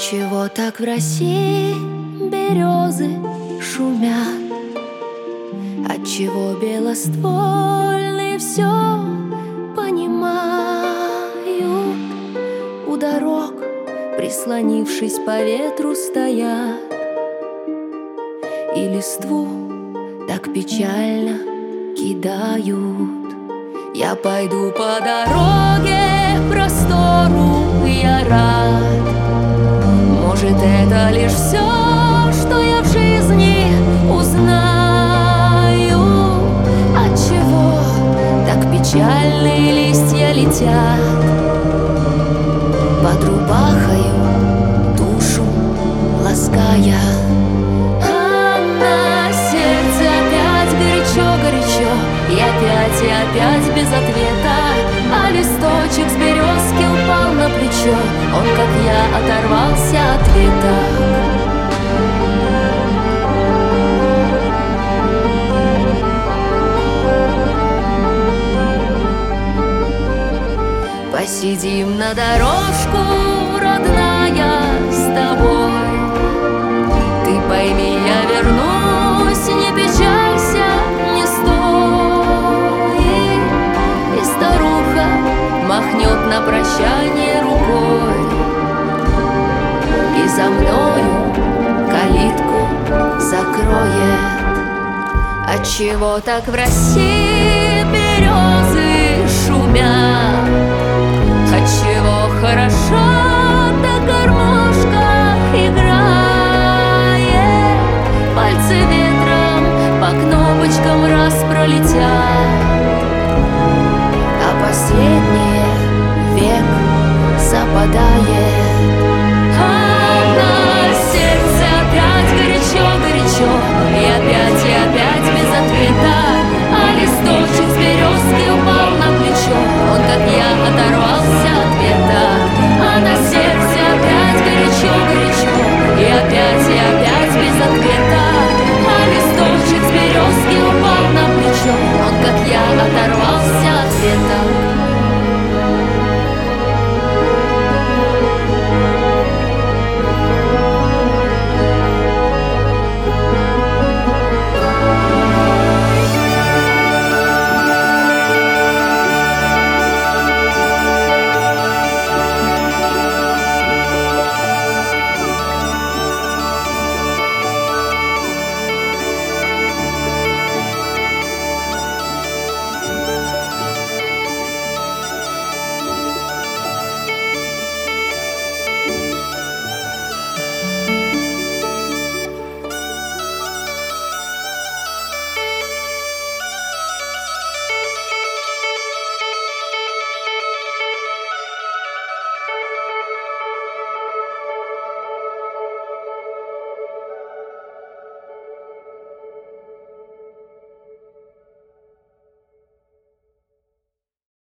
Отчего так в России березы шумят? Отчего белоствольные все понимают? У дорог, прислонившись по ветру, стоят и листву так печально кидают. Я пойду по дороге к простору, я рад. Может, это лишь все, что я в жизни узнаю. Отчего так печальные листья летят под рубахою, душу лаская. А на сердце опять горячо-горячо, и опять без ответа. А листочек с березки упал на плечо, он, как я, оторвался от веток. Посидим на дорожку, родная, с тобой. Ты пойми, я вернусь, не печалься, не стой. И старуха махнет на прощание рукой, и за мною калитку закроет. Отчего так в России березы шумят? Отчего хорошо так гармошка играет? Пальцы ветром по кнопочкам раз пролетят, а последнее век западает.